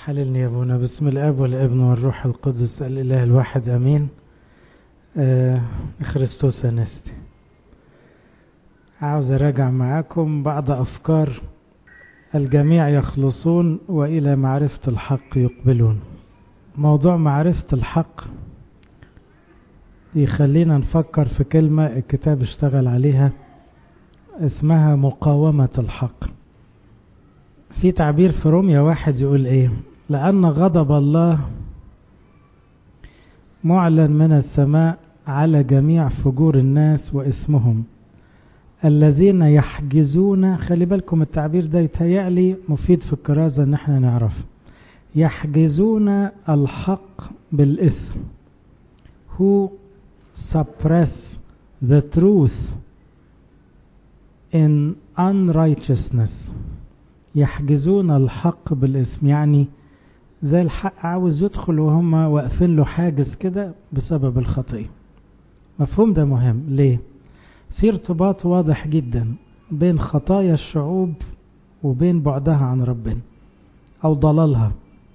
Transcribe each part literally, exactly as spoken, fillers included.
حللني يا ابونا باسم الاب والابن والروح القدس الاله الواحد امين. آه خريستوس انستي. عاوز اراجع معاكم بعض افكار الجميع يخلصون والى معرفة الحق يقبلون. موضوع معرفة الحق يخلينا نفكر في كلمة الكتاب اشتغل عليها اسمها مقاومة الحق. في تعبير في روميا واحد يقول ايه: لأن غضب الله معلن من السماء على جميع فجور الناس وإثمهم الذين يحجزون. خلي بالكم التعبير ده يتهيألي مفيد في الكرازة ان احنا نعرف. يحجزون الحق بالإثم who suppress the truth in unrighteousness. يحجزون الحق بالاسم، يعني زي الحق عاوز يدخل وهم واقفين له حاجز كده بسبب الخطيئة. مفهوم ده مهم. ليه؟ في ارتباط واضح جدا بين خطايا الشعوب وبين بعدها عن ربنا او ضلالها.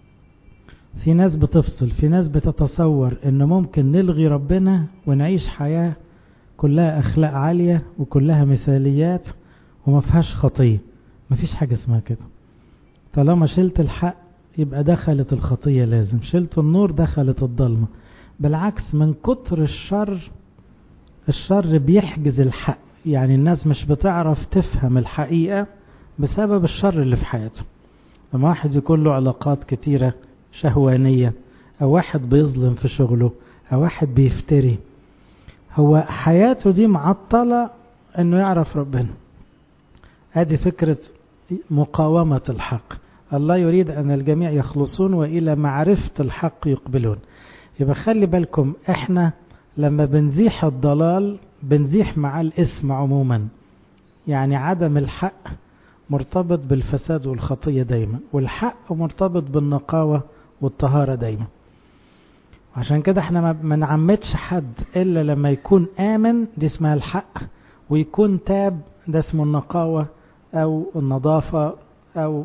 في ناس بتفصل، في ناس بتتصور ان ممكن نلغي ربنا ونعيش حياة كلها اخلاق عالية وكلها مثاليات وما فيهاش خطية. ما فيش حاجة اسمها كده. طالما شلت الحق يبقى دخلت الخطية، لازم شلت النور دخلت الظلمة. بالعكس، من كتر الشر الشر بيحجز الحق، يعني الناس مش بتعرف تفهم الحقيقة بسبب الشر اللي في حياته. لما واحد يكون له علاقات كتيرة شهوانية، او واحد بيظلم في شغله، او واحد بيفتري، هو حياته دي معطلة انه يعرف ربنا. هذه فكرة مقاومة الحق. الله يريد أن الجميع يخلصون وإلى معرفة الحق يقبلون. يبقى خلي بالكم، احنا لما بنزيح الضلال بنزيح مع الإثم عموما. يعني عدم الحق مرتبط بالفساد والخطية دايما، والحق مرتبط بالنقاوة والطهارة دايما. عشان كده احنا ما نعمدش حد إلا لما يكون آمن، دي اسمها الحق، ويكون تاب، ده اسمه النقاوة أو النظافة أو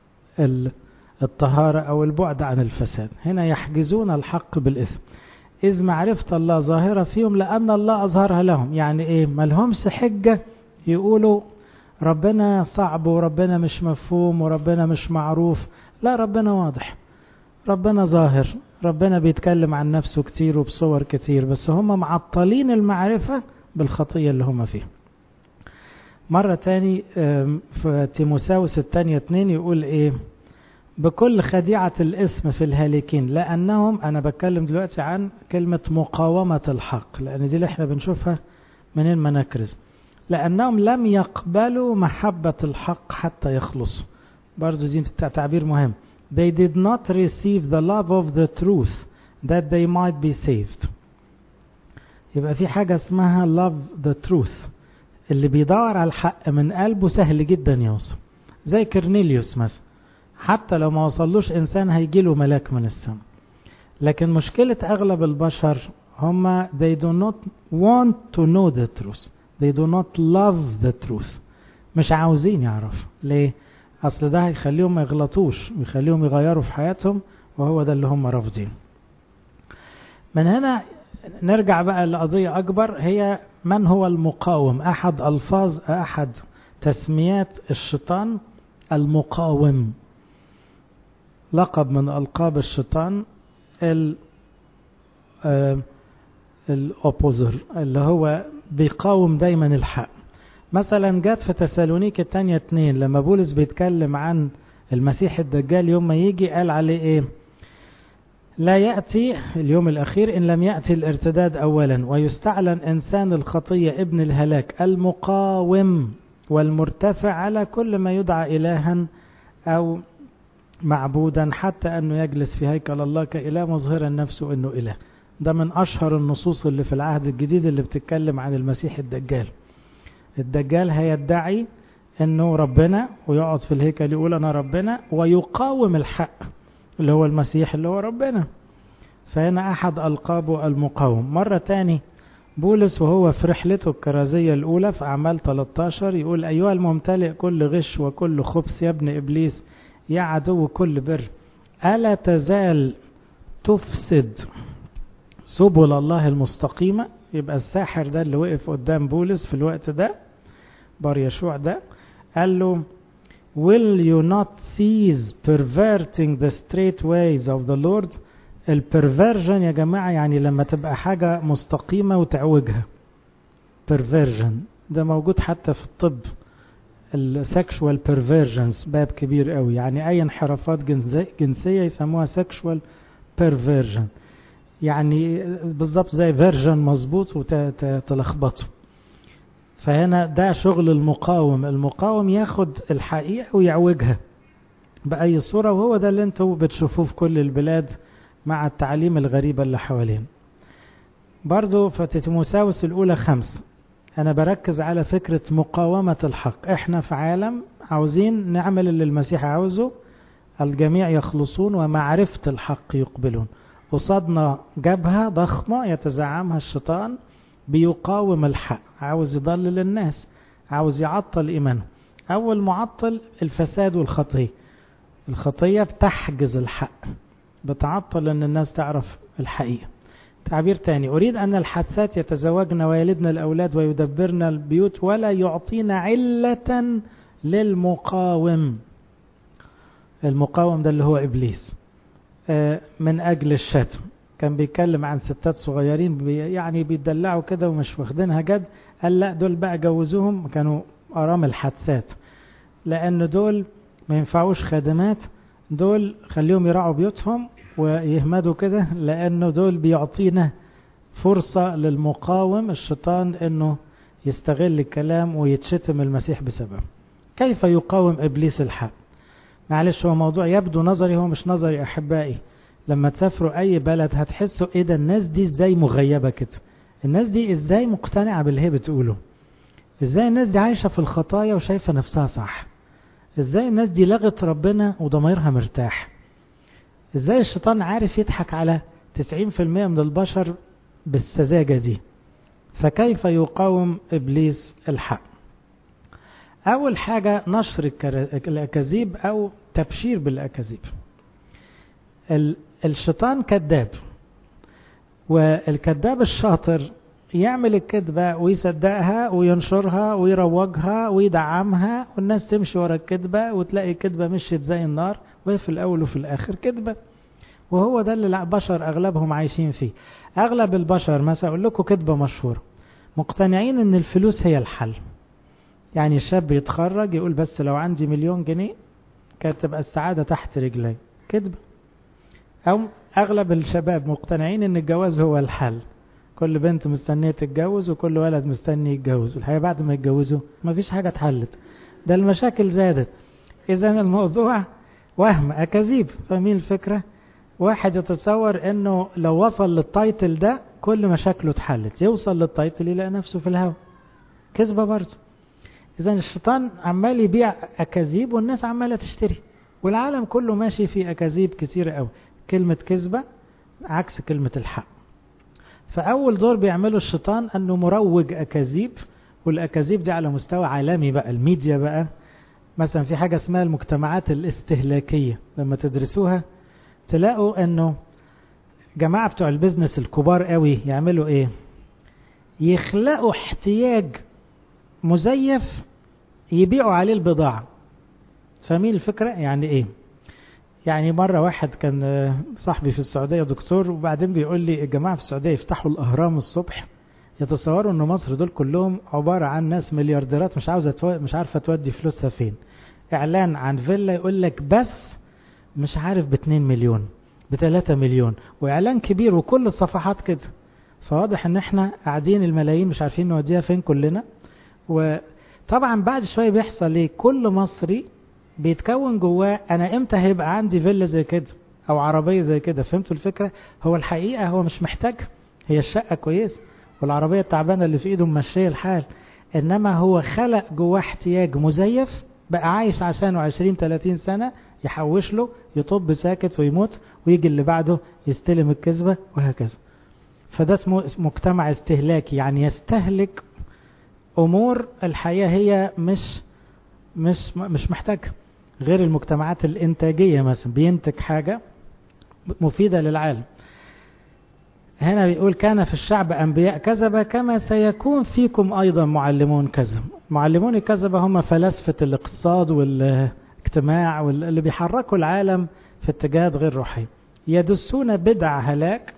الطهارة أو البعد عن الفساد. هنا يحجزون الحق بالإثم إذ معرفة الله ظاهرة فيهم لأن الله أظهرها لهم. يعني إيه؟ ما لهمش حجة يقولوا ربنا صعب وربنا مش مفهوم وربنا مش معروف. لا، ربنا واضح، ربنا ظاهر، ربنا بيتكلم عن نفسه كتير وبصور كتير، بس هم معطلين المعرفة بالخطية اللي هم فيها. مرة تاني في تيموثاوس الثانية اتنين يقول ايه: بكل خديعة الاسم في الهالكين لأنهم، أنا بتكلم دلوقتي عن كلمة مقاومة الحق لأن دي اللي احنا بنشوفها من المناكرز، لأنهم لم يقبلوا محبة الحق حتى يخلصوا. برضو دي تعبير مهم. They did not receive the love of the truth that they might be saved. يبقى في حاجة اسمها love the truth. اللي بيدور على الحق من قلبه سهل جدا يوصل، زي كرنيليوس مثلا. حتى لو ما وصلوش إنسان هيجيله ملاك من السماء. لكن مشكلة أغلب البشر هم they do not want to know the truth. They do not love the truth. مش عاوزين يعرفوا. ليه؟ أصل ده هيخليهم ما يغلطوش ويخليهم يغيروا في حياتهم، وهو ده اللي هم رافضين. من هنا نرجع بقى لقضية أكبر، هي من هو المقاوم. أحد ألفاظ أحد تسميات الشيطان المقاوم، لقب من ألقاب الشيطان الأوبوزر، اللي هو بيقاوم دايما الحق. مثلا جات في تسالونيك الثانية اتنين لما بولس بيتكلم عن المسيح الدجال يوم ما يجي، قال عليه ايه؟ لا يأتي اليوم الأخير إن لم يأتي الارتداد أولا، ويستعلن إنسان الخطية ابن الهلاك المقاوم والمرتفع على كل ما يدعى إلها أو معبودا، حتى أنه يجلس في هيكل الله كإله مظهرا نفسه أنه إله. ده من أشهر النصوص اللي في العهد الجديد اللي بتتكلم عن المسيح الدجال. الدجال هيدعي أنه ربنا ويقعد في الهيكل يقول أنا ربنا، ويقاوم الحق اللي هو المسيح اللي هو ربنا. فهنا أحد ألقابه المقاوم. مرة تاني بولس وهو في رحلته الكرازية الأولى في أعمال ثلاثة عشر يقول: أيها الممتلئ كل غش وكل خبث يا ابن إبليس يا عدو كل بر، ألا تزال تفسد سبل الله المستقيمة. يبقى الساحر ده اللي وقف قدام بولس في الوقت ده، بار يشوع ده، قال له will you not cease perverting the straight ways of the Lord. البرفيرجن يا جماعة يعني لما تبقى حاجة مستقيمة وتعوجها، perversion ده موجود حتى في الطب، السكشوال perversions باب كبير قوي، يعني اي انحرافات جنسية يسموها sexual perversion، يعني بالضبط زي فيرجن مظبوط وتلخبطه. فهنا ده شغل المقاوم، المقاوم ياخد الحقيقة ويعوجها بأي صورة، وهو ده اللي انتوا بتشوفوه في كل البلاد مع التعليم الغريبة اللي حوالين. برضو في تيموثاوس الأولى خمسة أنا بركز على فكرة مقاومة الحق. إحنا في عالم عاوزين نعمل اللي المسيح عاوزه، الجميع يخلصون ومعرفة الحق يقبلون. قصادنا جبهة ضخمة يتزعمها الشيطان بيقاوم الحق، عاوز يضلل الناس، عاوز يعطل إيمانه. أول معطل الفساد والخطية. الخطية بتحجز الحق، بتعطل أن الناس تعرف الحقيقة. تعبير تاني، أريد أن الحثات يتزوجن ويلدن الأولاد ويدبرن البيوت ولا يعطين علة للمقاوم. المقاوم ده اللي هو إبليس من أجل الشتم. كان بيتكلم عن ستات صغيرين بي يعني بيدلعوا كده ومش واخدينها جد، قال لا دول بقى جوزوهم، كانوا أرامل حدثات، لأن دول ما ينفعوش خادمات، دول خليهم يراعوا بيوتهم ويهمدوا كده، لأنه دول بيعطينا فرصة للمقاوم الشيطان أنه يستغل الكلام ويتشتم المسيح بسبب. كيف يقاوم إبليس الحق؟ معلش هو موضوع يبدو نظري، هو مش نظري أحبائي. لما تسافروا أي بلد هتحسوا إيه ده، الناس دي إزاي مغيبة كده، الناس دي إزاي مقتنعة باللي هي بتقوله، إزاي الناس دي عايشة في الخطايا وشايفة نفسها صح، إزاي الناس دي لغت ربنا وضميرها مرتاح، إزاي الشيطان عارف يضحك على تسعين في المية من البشر بالسذاجة دي. فكيف يقاوم إبليس الحق؟ أول حاجة نشر الأكاذيب أو تبشير بالأكاذيب. الشيطان كذاب، والكذاب الشاطر يعمل الكذبة ويصدقها وينشرها ويروجها ويدعمها، والناس تمشي ورا الكذبة وتلاقي الكذبة مشيت زي النار، وهي في الأول وفي الآخر كذبة. وهو ده اللي البشر أغلبهم عايشين فيه. أغلب البشر مثلا أقول لكم كذبة مشهورة، مقتنعين إن الفلوس هي الحل. يعني الشاب يتخرج يقول بس لو عندي مليون جنيه كانت تبقى السعادة تحت رجلي، كذبة. أو أغلب الشباب مقتنعين إن الجواز هو الحل، كل بنت مستنية تتجوز وكل ولد مستني يتجوز، والحقيقة بعد ما يتجوزوا ما فيش حاجة اتحلت، ده المشاكل زادت. إذا الموضوع وهم أكاذيب. فاهمين الفكرة؟ واحد يتصور إنه لو وصل للتايتل ده كل مشاكله اتحلت، يوصل للتايتل يلاقي نفسه في الهوا، كذبة برضه. إذا الشيطان عمال يبيع أكاذيب والناس عمالة تشتري، والعالم كله ماشي في أكاذيب كتير قوي. كلمة كذبة عكس كلمة الحق. فأول دور بيعمله الشيطان أنه مروج أكاذيب، والأكاذيب دي على مستوى عالمي بقى، الميديا بقى. مثلا في حاجة اسمها المجتمعات الاستهلاكية، لما تدرسوها تلاقوا أنه جماعة بتوع البيزنس الكبار قوي يعملوا إيه؟ يخلقوا احتياج مزيف يبيعوا عليه البضاعة. فاهمين الفكرة؟ يعني إيه؟ يعني مرة واحد كان صاحبي في السعودية دكتور، وبعدين بيقول لي الجماعة في السعودية يفتحوا الأهرام الصبح يتصوروا أن مصر دول كلهم عبارة عن ناس مليارديرات مش عاوزة تو... مش عارفة تودي فلوسها فين. إعلان عن فيلا يقول لك بس مش عارف باتنين مليون بتلاتة مليون، وإعلان كبير وكل الصفحات كده. فواضح أن احنا قاعدين الملايين مش عارفين نوديها فين كلنا. وطبعا بعد شوية بيحصل ايه، كل مصري بيتكون جواه انا امتى هيبقى عندي فيلا زي كده او عربية زي كده. فهمتوا الفكرة؟ هو الحقيقة هو مش محتاج، هي الشقة كويس والعربية التعبانة اللي في ايده ممشيه الحال، انما هو خلق جواه احتياج مزيف بقى عايش عشانه عشرين تلاتين سنة، يحوش له يطب ساكت ويموت، ويجي اللي بعده يستلم الكذبة وهكذا. فده اسمه مجتمع استهلاكي، يعني يستهلك امور الحياة هي مش مش مش محتاج. غير المجتمعات الإنتاجية مثلا بينتج حاجة مفيدة للعالم. هنا بيقول كان في الشعب أنبياء كذبة كما سيكون فيكم أيضا معلمون كذب. معلمون الكذبة هم فلاسفة الاقتصاد والاجتماع واللي بيحركوا العالم في اتجاهات غير روحية، يدسون بدع هلاك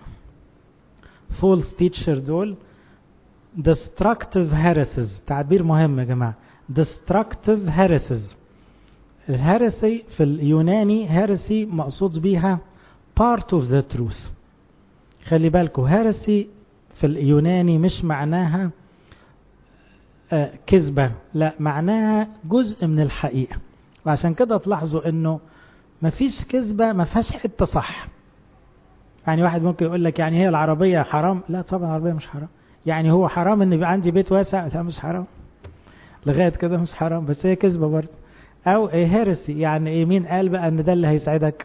false teacher دول destructive heresies. تعبير مهم يا جماعة، destructive heresies. الهرسي في اليوناني هرسي مقصود بيها part of the truth. خلي بالكم هرسي في اليوناني مش معناها آه كذبة، لا معناها جزء من الحقيقة. وعشان كده تلاحظوا انه مفيش كذبة ما فيهاش حتة صح. يعني واحد ممكن يقول لك يعني هي العربية حرام، لا طبعا العربية مش حرام. يعني هو حرام ان يبقى عندي بيت واسع، لا مش حرام لغاية كده مش حرام، بس هي كذبة برضه. او ايه هرسي يعني ايه، مين قال بقى ان ده اللي هيسعدك؟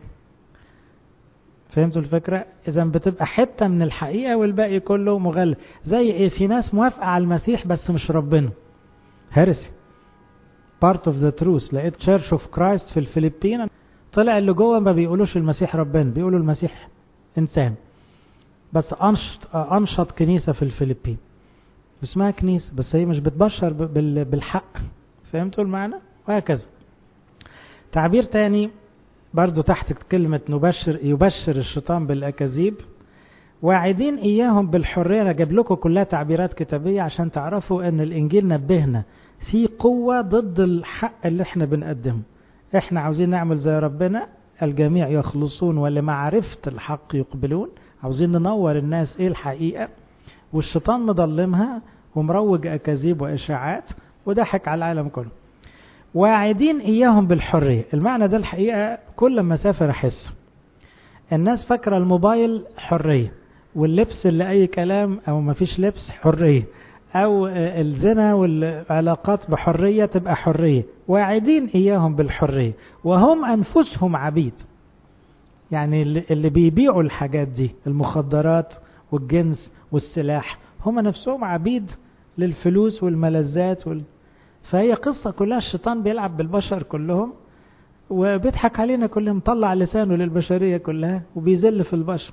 فهمتوا الفكرة؟ اذا بتبقى حتة من الحقيقة والباقي كله مغلق. زي ايه، في ناس موافقة على المسيح بس مش ربنا، هرسي part of the truth. لقيت Church of Christ في الفلبين طلع اللي جوه ما بيقولوش المسيح ربنا، بيقولوا المسيح انسان. بس انشط انشط كنيسة في الفلبين اسمها كنيسة، بس هي مش بتبشر بالحق. فهمتوا المعنى؟ وهكذا. تعبير تاني برضو تحت كلمة نبشر، يبشر الشيطان بالأكاذيب، واعدين إياهم بالحرية. أنا جاب لكم كلها تعبيرات كتابية عشان تعرفوا أن الإنجيل نبهنا في قوة ضد الحق اللي احنا بنقدمه. احنا عاوزين نعمل زي ربنا، الجميع يخلصون ولمعرفة الحق يقبلون. عاوزين ننور الناس ايه الحقيقة، والشيطان مضلمها ومروج أكاذيب وإشاعات وضحك على العالم كله. واعدين إياهم بالحرية، المعنى ده الحقيقة كل ما سافر أحس الناس فاكرة الموبايل حرية، واللبس اللي أي كلام أو ما فيش لبس حرية، أو الزنا والعلاقات بحرية تبقى حرية. واعدين إياهم بالحرية وهم أنفسهم عبيد. يعني اللي بيبيعوا الحاجات دي، المخدرات والجنس والسلاح، هم نفسهم عبيد للفلوس والملذات وال... فهي قصة كلها الشيطان بيلعب بالبشر كلهم وبيضحك علينا كلهم، طلع لسانه للبشرية كلها وبيذل في البشر.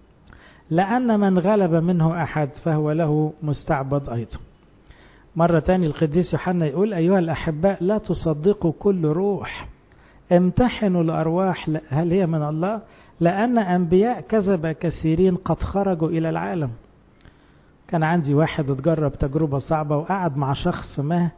لأن من غلب منه أحد فهو له مستعبد أيضا. مرة تاني القديس يوحنا يقول أيها الأحباء لا تصدقوا كل روح، امتحنوا الأرواح هل هي من الله، لأن أنبياء كذب كثيرين قد خرجوا إلى العالم. كان عندي واحد اتجرب تجربة صعبة وقعد مع شخص ما،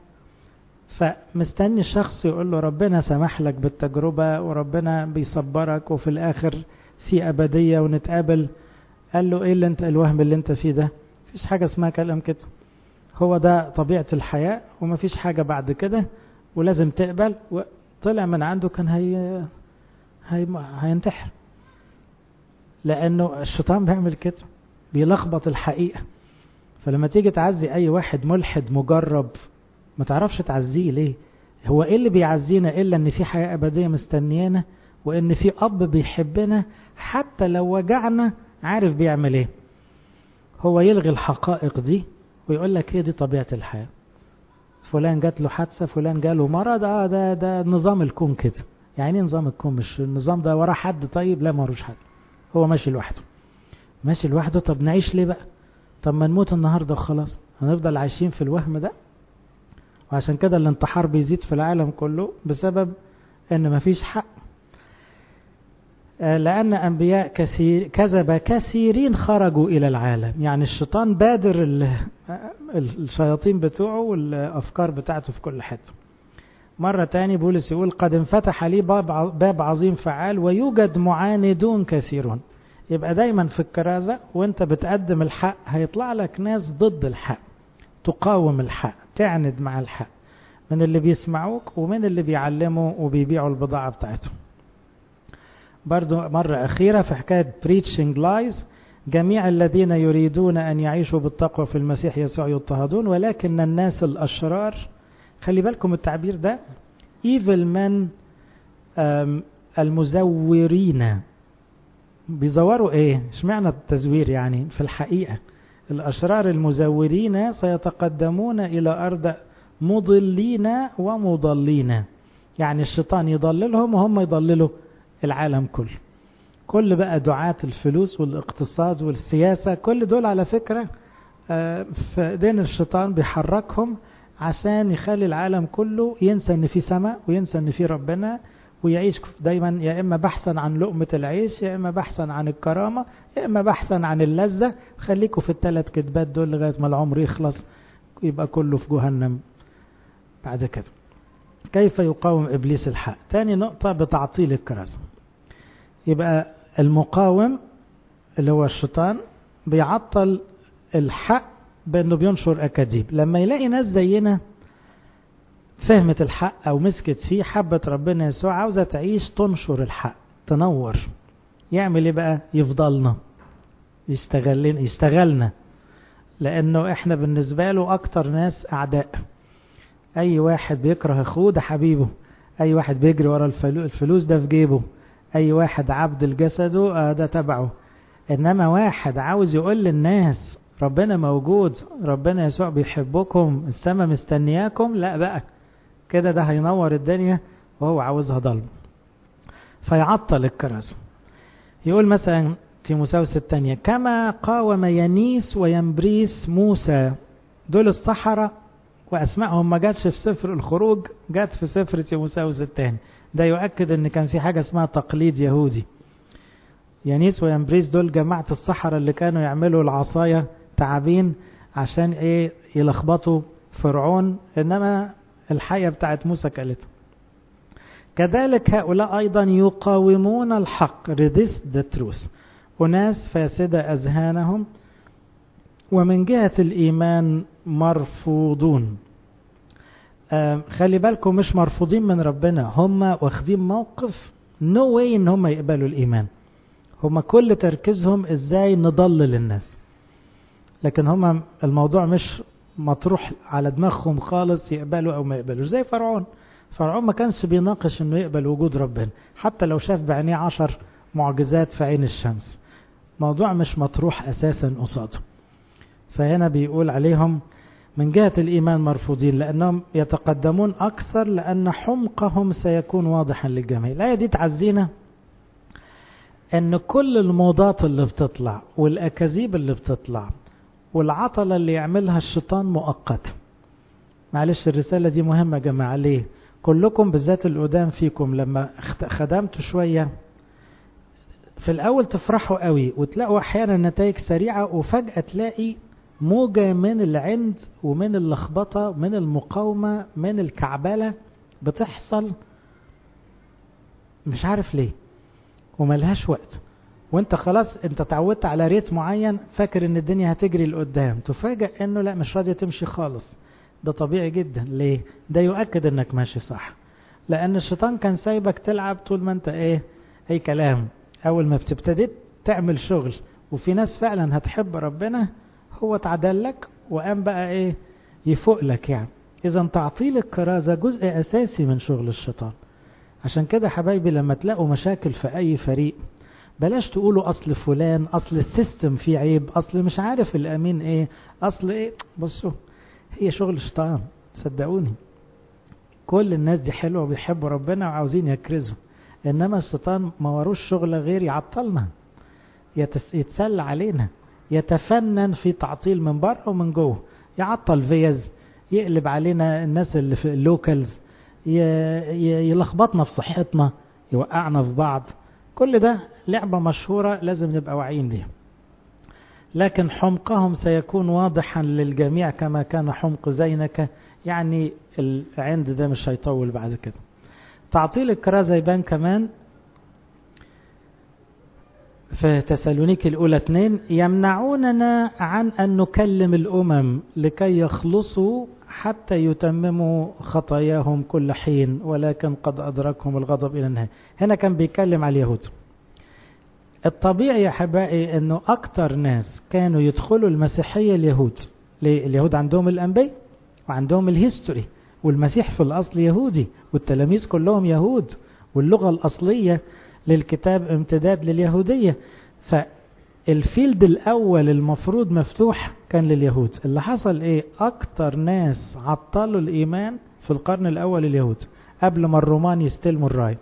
فمستني الشخص يقول له ربنا سمح لك بالتجربة وربنا بيصبرك وفي الآخر في أبدية ونتقابل. قال له ايه اللي انت الوهم اللي انت فيه ده؟ مفيش حاجة اسمها كلام كده، هو ده طبيعة الحياة ومفيش حاجة بعد كده ولازم تقبل. وطلع من عنده كان هي... هي... هينتحر، لأنه الشيطان بيعمل كده، بيلخبط الحقيقة. فلما تيجي تعزي أي واحد ملحد مجرب ما تعرفش تعزيه ليه. هو ايه اللي بيعزينا إلا ان في حياة أبدية مستنيانا، وان في أب بيحبنا حتى لو وجعنا عارف بيعمل ايه. هو يلغي الحقائق دي ويقول لك هي دي طبيعة الحياة. فلان جات له حادثة، فلان جاله مرض، اه ده ده نظام الكون كده. يعني نظام الكون مش النظام ده وراه حد طيب؟ لا، ما وروش حد، هو ماشي لوحده ماشي لوحده. طب نعيش ليه بقى؟ طب ما نموت النهارده وخلاص، هنفضل عايشين في الوهم ده؟ وعشان كده الانتحار بيزيد في العالم كله بسبب ان مفيش حق. لأن أنبياء كثير كذب كثيرين خرجوا إلى العالم. يعني الشيطان بادر الشياطين بتوعه والأفكار بتاعته في كل حتة. مرة تاني بولس يقول قد انفتح لي باب عظيم فعال ويوجد معاندون كثيرون. يبقى دايما في الكرازة وانت بتقدم الحق هيطلع لك ناس ضد الحق، تقاوم الحق، تعند مع الحق، من اللي بيسمعوك ومن اللي بيعلموا وبيبيعوا البضاعة بتاعتهم. برضو مرة أخيرة في حكاية preaching lies، جميع الذين يريدون أن يعيشوا بالتقوى في المسيح يسوع يضطهدون، ولكن الناس الأشرار، خلي بالكم التعبير ده، evil men المزورين. بيزوروا ايه؟ اشمعنى التزوير؟ يعني في الحقيقة الأشرار المزورين سيتقدمون إلى أرض مضلين ومضلين. يعني الشيطان يضللهم وهم يضللوا العالم كله. كل بقى دعاة الفلوس والاقتصاد والسياسة كل دول على فكرة في ايدين الشيطان، بيحركهم عشان يخلي العالم كله ينسى ان في سماء وينسى ان في ربنا، ويعيش دايما يا اما بحثا عن لقمة العيش، يا اما بحثا عن الكرامة، يا اما بحثا عن اللذة. خليكوا في الثلاث كذبات دول لغاية ما العمر يخلص يبقى كله في جهنم بعد كده. كيف يقاوم ابليس الحق؟ تاني نقطة بتعطيل الكرازة. يبقى المقاوم اللي هو الشيطان بيعطل الحق بانه بينشر اكاذيب. لما يلاقي ناس زينا فهمت الحق او مسكت فيه، حبت ربنا يسوع، عاوزة تعيش تنشر الحق تنور، يعمل ايه بقى؟ يفضلنا يشتغلنا يشتغلنا لانه احنا بالنسبة له اكتر ناس اعداء. اي واحد بيكره اخوه ده حبيبه، اي واحد بيجري ورا الفلوس ده في جيبه، اي واحد عبد الجسده ده تبعه. انما واحد عاوز يقول للناس ربنا موجود، ربنا يسوع بيحبكم، السماء مستنياكم، لا بقى كده ده هينور الدنيا وهو عاوزها ضلم، فيعطل الكرازة. يقول مثلا تيموثاوس الثانية كما قاوم ينيس وينبريس موسى، دول الصحراء واسمائهم ما جاتش في سفر الخروج، جات في سفر تيموثاوس الثاني. ده يؤكد ان كان في حاجة اسمها تقليد يهودي. ينيس وينبريس دول جماعة الصحراء اللي كانوا يعملوا العصاية تعابين عشان ايه؟ يلخبطوا فرعون، انما الحية بتاعت موسى كالته. كذلك هؤلاء ايضا يقاومون الحق resist the truth، وناس فاسدة اذهانهم، ومن جهة الايمان مرفوضون. آه خلي بالكم مش مرفوضين من ربنا، هم واخدين موقف no way ان هم يقبلوا الايمان. هم كل تركيزهم ازاي نضلل الناس، لكن هم الموضوع مش مطروح على دماغهم خالص يقبلوا او ما يقبلوا. زي فرعون، فرعون ما كانش بيناقش انه يقبل وجود ربنا حتى لو شاف بعينيه عشر معجزات في عين الشمس. موضوع مش مطروح اساسا قصاده. فهنا بيقول عليهم من جهة الإيمان مرفوضين لأنهم يتقدمون أكثر لأن حمقهم سيكون واضحا للجميع. الآية دي تعزينا أن كل الموضات اللي بتطلع والأكاذيب اللي بتطلع والعطلة اللي يعملها الشيطان مؤقت. معلش الرسالة دي مهمة يا جماعة. ليه؟ كلكم بالذات القدام فيكم لما خدمتوا شوية في الأول تفرحوا قوي وتلاقوا أحيانا نتائج سريعة، وفجأة تلاقي موجة من العند ومن اللخبطة من المقاومة من الكعبلة بتحصل مش عارف ليه وملهاش وقت، وانت خلاص انت تعودت على ريت معين فاكر ان الدنيا هتجري لقدام، تفاجأ انه لا مش راضية تمشي خالص. ده طبيعي جدا. ليه؟ ده يؤكد انك ماشي صح، لان الشيطان كان سايبك تلعب طول ما انت ايه اي كلام. اول ما بتبتديت تعمل شغل وفي ناس فعلا هتحب ربنا هو تعدلك وقام بقى ايه يفوق لك يعني. اذا تعطيل الكرازة جزء اساسي من شغل الشيطان. عشان كده حبايبي لما تلاقوا مشاكل في اي فريق بلاش تقولوا اصل فلان، اصل السيستم فيه عيب، اصل مش عارف الامين ايه، اصل ايه. بصوا هي شغل الشيطان صدقوني. كل الناس دي حلوة وبيحبوا ربنا وعاوزين يكرزوا، انما الشيطان ما وروش شغل غير يعطلنا، يتسلى علينا، يتفنن في تعطيل من بره ومن جوه. يعطل فيز، يقلب علينا الناس اللي في اللوكالز، يلخبطنا في صحتنا، يوقعنا في بعض. كل ده لعبة مشهورة لازم نبقى واعيين بيها. لكن حمقهم سيكون واضحا للجميع كما كان حمق زينك، يعني العند ده مش هيطول بعد كده. تعطيل الكرازة يبان كمان في تسالونيك الأولى اثنين، يمنعوننا عن أن نكلم الأمم لكي يخلصوا حتى يتمموا خطاياهم كل حين، ولكن قد أدركهم الغضب إلى النهاية. هنا كان بيتكلم على اليهود. الطبيعي يا حبائي أنه أكتر ناس كانوا يدخلوا المسيحية اليهود. ليه؟ اليهود عندهم الأنبياء وعندهم الهيستوري، والمسيح في الأصل يهودي والتلاميذ كلهم يهود، واللغة الأصلية للكتاب امتداد لليهودية. فالفيلد الأول المفروض مفتوح كان لليهود. اللي حصل إيه؟ أكتر ناس عطلوا الإيمان في القرن الأول اليهود. قبل ما الرومان يستلموا الراي.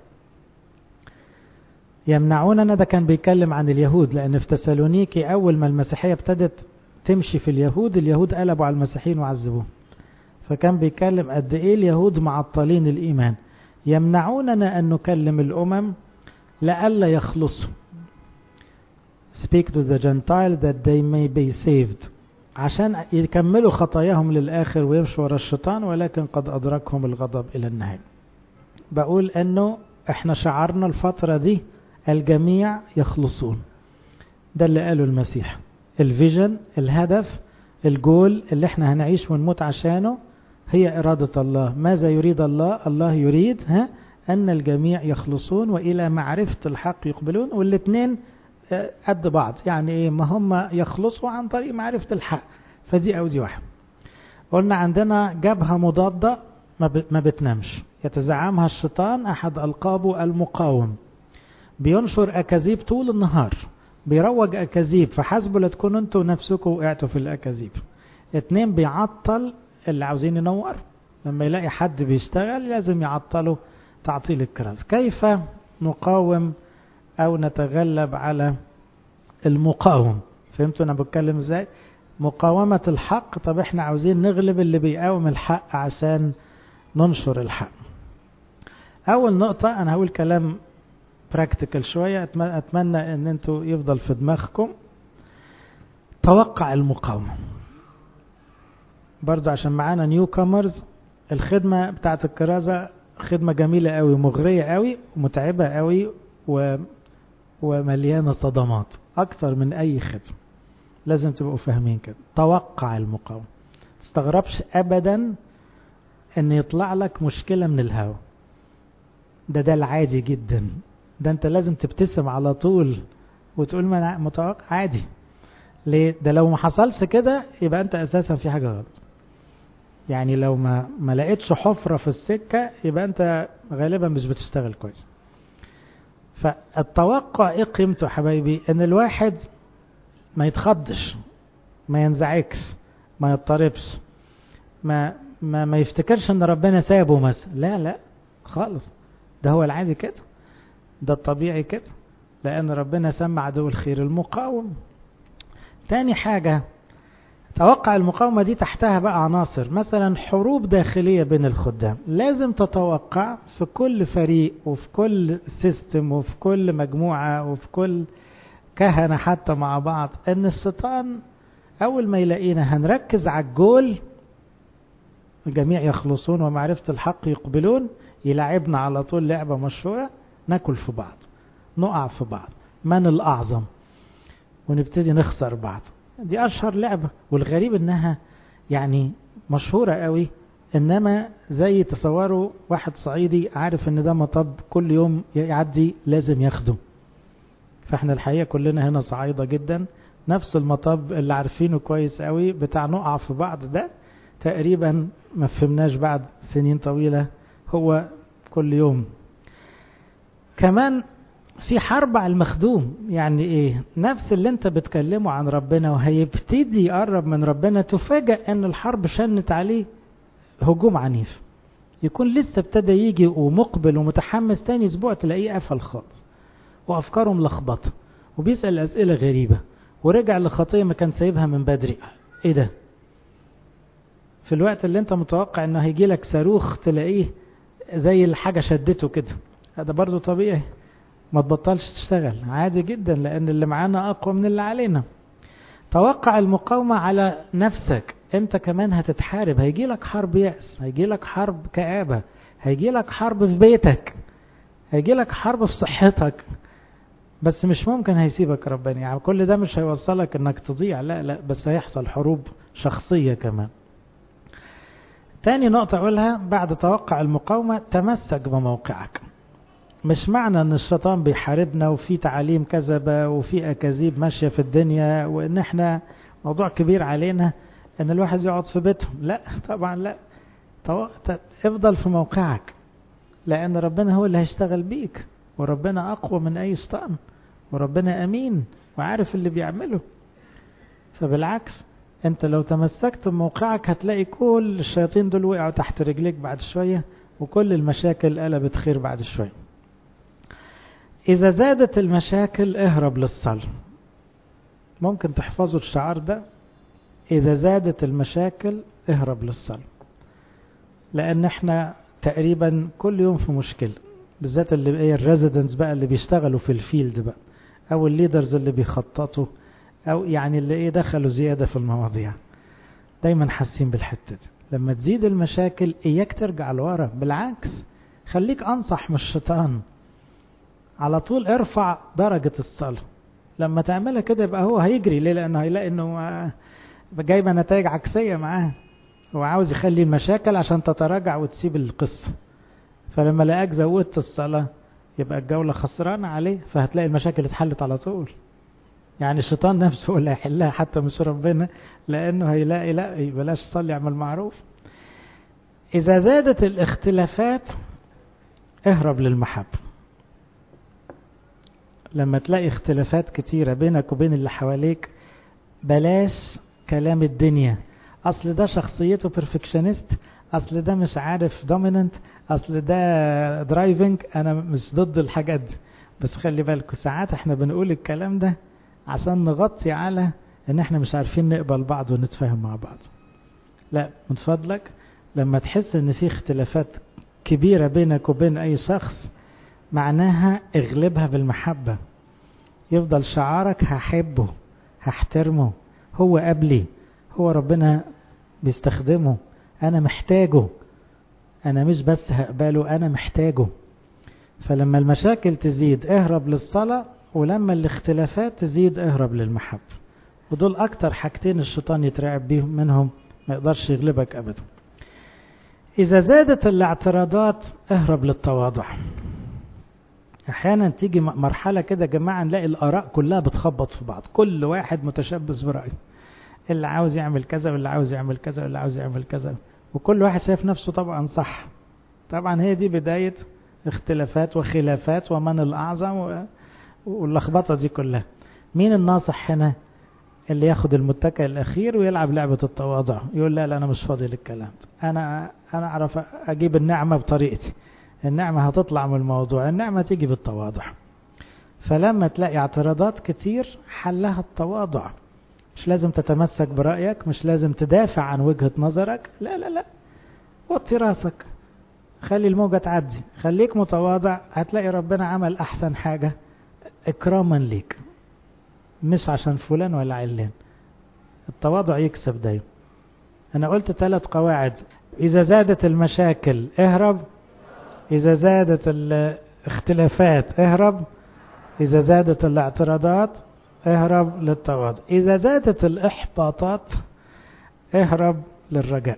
يمنعوننا، ده كان بيتكلم عن اليهود، لأن في تسالونيكي أول ما المسيحية ابتدت تمشي في اليهود، اليهود قلبوا على المسيحيين وعذبوهم. فكان بيتكلم قد إيه اليهود معطلين الإيمان. يمنعوننا أن نكلم الأمم لئلا يخلصوا. Speak to the Gentile that they may be saved. عشان يكملوا خطاياهم للآخر ويمشوا ورا الشيطان، ولكن قد أدركهم الغضب إلى النهاية. بقول أنه احنا شعرنا الفترة دي الجميع يخلصون. ده اللي قاله المسيح. الفيجن، الهدف، الجول اللي احنا هنعيش ونموت عشانه هي إرادة الله. ماذا يريد الله؟ الله يريد ها أن الجميع يخلصون وإلى معرفة الحق يقبلون. والاثنين قد بعض، يعني ايه؟ ما هم يخلصوا عن طريق معرفة الحق. فدي أو دي واحد. قلنا عندنا جبهة مضادة ما بتنامش، يتزعمها الشيطان، أحد ألقابه المقاوم. بينشر أكاذيب طول النهار، بيروج أكاذيب، فحسبوا لا تكونوا انتوا نفسكم وقعتوا في الأكاذيب. اتنين، بيعطل اللي عاوزين ينور. لما يلاقي حد بيشتغل لازم يعطله تعطيل الكراس. كيف نقاوم أو نتغلب على المقاوم؟ فهمتوا أنا بتكلم إزاي؟ مقاومة الحق. طب احنا عاوزين نغلب اللي بيقاوم الحق عشان ننشر الحق. أول نقطة، أنا هقول كلام براكتيكال شوية، أتمنى أن أنتوا يفضل في دماغكم. توقع المقاومة برضو عشان معانا نيو كامرز. الخدمة بتاعت الكرازة خدمة جميلة قوي، مغرية قوي، ومتعبة قوي، و... ومليانة صدمات أكثر من أي خدمة. لازم تبقوا فاهمين كده. توقع المقاومة. تستغربش أبدا أن يطلع لك مشكلة من الهوا. ده ده العادي جدا. ده أنت لازم تبتسم على طول وتقول ما أنا متوقع عادي. ليه؟ ده لو ما حصلش كده يبقى أنت أساسا في حاجة غلط. يعني لو ما ما لقيتش حفرة في السكة يبقى أنت غالبا مش بتشتغل كويس. فالتوقع إيه قيمته حبايبي؟ أن الواحد ما يتخضش، ما ينزعكش، ما يضطربش، ما ما ما يفتكرش ان ربنا سابه مثلا. لا لا خالص، ده هو العادي كده، ده الطبيعي كده، لان ربنا سمى عدو الخير المقاوم. تاني حاجة، توقع المقاومة دي تحتها بقى عناصر. مثلا حروب داخلية بين الخدام. لازم تتوقع في كل فريق وفي كل سيستم وفي كل مجموعة وفي كل كهنة حتى مع بعض، ان الشيطان اول ما يلاقينا هنركز على الجول، الجميع يخلصون ومعرفة الحق يقبلون، يلعبنا على طول لعبة مشهورة، ناكل في بعض، نقع في بعض، من الأعظم، ونبتدي نخسر بعض. دي أشهر لعبة، والغريب إنها يعني مشهورة قوي. إنما زي تصوروا واحد صعيدي عارف إن ده مطب كل يوم يعدي لازم ياخده. فإحنا الحقيقة كلنا هنا صعيدة جدا، نفس المطب اللي عارفينه كويس قوي بتاع نقع في بعض ده تقريبا ما فهمناش بعد سنين طويلة، هو كل يوم. كمان في حرب على المخدوم. يعني ايه؟ نفس اللي انت بتكلمه عن ربنا وهيبتدي يقرب من ربنا، تفاجأ ان الحرب شنت عليه هجوم عنيف. يكون لسه ابتدى يجي ومقبل ومتحمس، تاني اسبوع تلاقيه قفل خالص وافكاره ملخبطه وبيسأل اسئلة غريبة ورجع لخطية ما كان سايبها من بدري. ايه ده؟ في الوقت اللي انت متوقع انه هيجي لك صاروخ تلاقيه زي الحاجة شدته كده. هذا برضو طبيعي، ما تبطلش تشتغل عادي جدا، لان اللي معانا اقوى من اللي علينا. توقع المقاومة على نفسك. انت كمان هتتحارب، هيجي لك حرب يأس، هيجي لك حرب كآبة، هيجي لك حرب في بيتك، هيجي لك حرب في صحتك. بس مش ممكن هيسيبك ربنا. يعني كل ده مش هيوصلك انك تضيع، لا لا، بس هيحصل حروب شخصية كمان. تاني نقطة أقولها بعد توقع المقاومة، تمسك بموقعك. مش معنى أن الشيطان بيحاربنا وفي تعاليم كذبة وفي أكاذيب ماشية في الدنيا وأن احنا موضوع كبير علينا أن الواحد يقعد في بيتهم. لا طبعا لا، افضل في موقعك، لأن ربنا هو اللي هيشتغل بيك، وربنا أقوى من أي شيطان، وربنا أمين وعارف اللي بيعمله. فبالعكس انت لو تمسكت بموقعك هتلاقي كل الشياطين دول وقعوا تحت رجليك بعد شوية، وكل المشاكل قلبت خير بعد شوية. إذا زادت المشاكل اهرب للصلاة. ممكن تحفظوا الشعار ده، إذا زادت المشاكل اهرب للصلاة، لأن احنا تقريبا كل يوم في مشكلة، بالذات اللي ايه الريزيدنتس بقى اللي بيشتغلوا في الفيلد بقى، أو الليدرز اللي بيخططوا، أو يعني اللي ايه دخلوا زيادة في المواضيع، دايما حاسين بالحتة دي. لما تزيد المشاكل إياك ترجع لورا، بالعكس خليك أنصح من الشيطان، على طول ارفع درجة الصلاة. لما تعملها كده يبقى هو هيجري ليه؟ لأنه هيلاقي أنه جايبة نتائج عكسية معاه، هو عاوز يخلي المشاكل عشان تتراجع وتسيب القصة. فلما لقاك زودت الصلاة يبقى الجولة خسرانة عليه، فهتلاقي المشاكل اتحلت على طول. يعني الشيطان نفسه هو اللي هيحلها حتى مش ربنا، لأنه هيلاقي لا بلاش صلي اعمل معروف. إذا زادت الاختلافات اهرب للمحبة. لما تلاقي اختلافات كتيرة بينك وبين اللي حواليك بلاش كلام الدنيا، أصل ده شخصيته perfectionist، أصل ده مش عارف dominant، أصل ده درايفنج. أنا مش ضد الحاجات دي، بس خلي بالكوا ساعات احنا بنقول الكلام ده عشان نغطي على ان احنا مش عارفين نقبل بعض ونتفاهم مع بعض. لا، من فضلك لما تحس ان في اختلافات كبيرة بينك وبين اي شخص، معناها اغلبها بالمحبة. يفضل شعارك هحبه هحترمه، هو قبلي، هو ربنا بيستخدمه، انا محتاجه، انا مش بس هقبله، انا محتاجه. فلما المشاكل تزيد اهرب للصلاة، ولما الاختلافات تزيد اهرب للمحبة. ودول اكتر حاجتين الشيطان يترعب بيهم منهم، ما يقدرش يغلبك ابدا. اذا زادت الاعتراضات اهرب للتواضع. احيانا تيجي مرحلة كده يا جماعة نلاقي الاراء كلها بتخبط في بعض، كل واحد متشبث برأيه، اللي عاوز يعمل كذا واللي عاوز يعمل كذا واللي عاوز يعمل كذا، وكل واحد شايف نفسه طبعا صح. طبعا هي دي بداية اختلافات وخلافات ومن الأعظم واللخبطة دي كلها. مين الناصح هنا؟ اللي ياخد المتكئ الأخير ويلعب لعبة التواضع، يقول لا لا أنا مش فاضي للكلام، أنا أنا أعرف أجيب النعمة بطريقتي، النعمة هتطلع من الموضوع، النعمة تيجي بالتواضع. فلما تلاقي اعتراضات كتير حلها التواضع. مش لازم تتمسك برأيك، مش لازم تدافع عن وجهة نظرك، لا لا لا، وطي راسك، خلي الموجة تعدي، خليك متواضع، هتلاقي ربنا عمل أحسن حاجة إكراما ليك، مش عشان فلان ولا علان. التواضع يكسب دايما. أنا قلت ثلاث قواعد: إذا زادت المشاكل اهرب، إذا زادت الاختلافات اهرب، إذا زادت الاعتراضات اهرب للتواضع، إذا زادت الإحباطات اهرب للرجاء.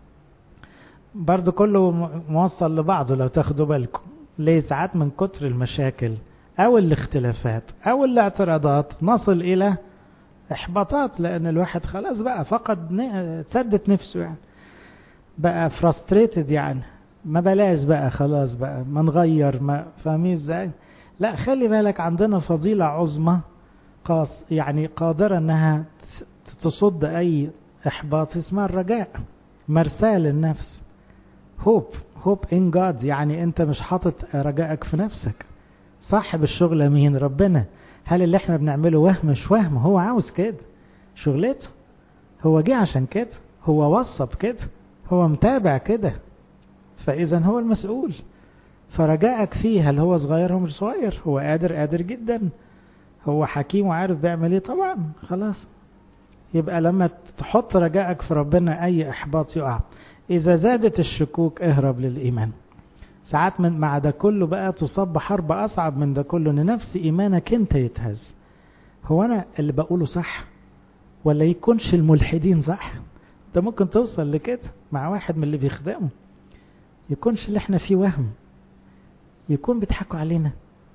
برضو كله موصل لبعضه لو تاخدوا بالكم. ليه؟ ساعات من كتر المشاكل أو الاختلافات أو الاعتراضات نصل إلى إحباطات، لأن الواحد خلاص بقى فقد سدت نفسه، يعني بقى frustrated، يعني ما بلاش بقى، خلاص بقى ما نغير، ما فاهمين ازاي؟ لا، خلي بالك عندنا فضيلة عظمى قاص يعني قادرة انها تصد اي احباط، اسمها الرجاء، مرسال النفس. hope hope in God، يعني انت مش حاطط رجائك في نفسك. صاحب الشغل مين؟ ربنا. هل اللي احنا بنعمله وهم؟ مش وهم، هو عاوز كده، شغلته، هو جه عشان كده، هو وصب كده، هو متابع كده، فاذا هو المسؤول. فرجائك فيه، هل هو صغير؟ هو مش صغير، هو قادر قادر جدا، هو حكيم وعارف بيعمل ايه طبعا. خلاص، يبقى لما تحط رجائك في ربنا اي احباط يقع. اذا زادت الشكوك اهرب للايمان. ساعات من مع ده كله بقى تصاب حرب اصعب من ده كله، ان نفس ايمانك انت يتهز. هو انا اللي بقوله صح ولا يكونش الملحدين صح؟ ده ممكن توصل لكده مع واحد من اللي بيخدمه، يكونش اللي احنا فيه وهم، يكون بيضحكوا علينا.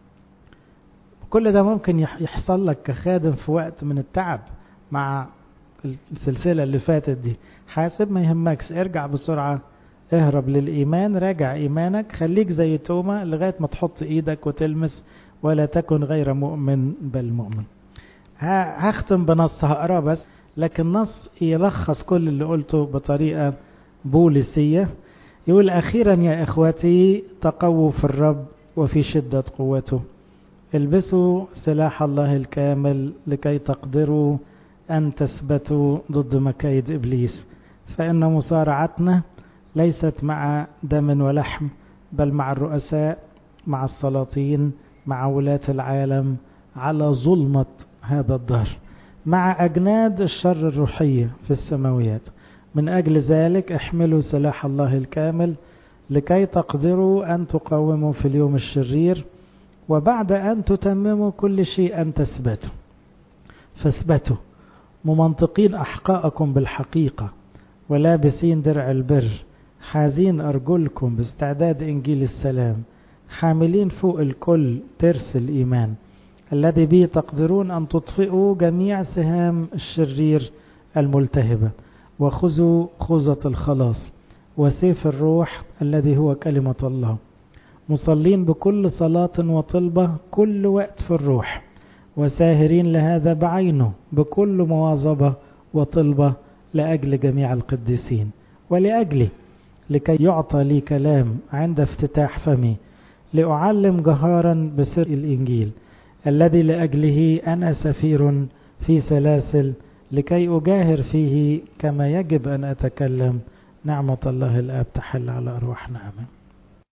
كل ده ممكن يحصل لك كخادم في وقت من التعب. مع السلسلة اللي فاتت دي، حاسب ما يهمكش، ارجع بسرعة، اهرب للإيمان، راجع إيمانك، خليك زي توما لغاية ما تحط إيدك وتلمس، ولا تكن غير مؤمن بل مؤمن. هختم بنص هقراه بس، لكن نص يلخص كل اللي قلته بطريقة بوليسية. يقول أخيرا يا إخوتي تقووا في الرب وفي شدة قوته، البسوا سلاح الله الكامل لكي تقدروا أن تثبتوا ضد مكايد إبليس، فإن مصارعتنا ليست مع دم ولحم، بل مع الرؤساء، مع السلاطين، مع ولاة العالم، على ظلمة هذا الدهر، مع أجناد الشر الروحية في السماويات. من أجل ذلك احملوا سلاح الله الكامل لكي تقدروا أن تقاوموا في اليوم الشرير، وبعد أن تتمموا كل شيء أن تثبتوا. فاثبتوا ممنطقين أحقاءكم بالحقيقة، ولابسين درع البر، حازين أرجلكم باستعداد إنجيل السلام، حاملين فوق الكل ترس الإيمان الذي به تقدرون أن تطفئوا جميع سهام الشرير الملتهبة، وخذوا خوذة الخلاص وسيف الروح الذي هو كلمة الله، مصلين بكل صلاة وطلبة كل وقت في الروح، وساهرين لهذا بعينه بكل مواظبة وطلبة لأجل جميع القديسين، ولأجلي لكي يعطى لي كلام عند افتتاح فمي لأعلم جهارا بسر الإنجيل الذي لأجله أنا سفير في سلاسل، لكي أجاهر فيه كما يجب أن أتكلم. نعمة الله الآب تحل على أرواحنا، آمين.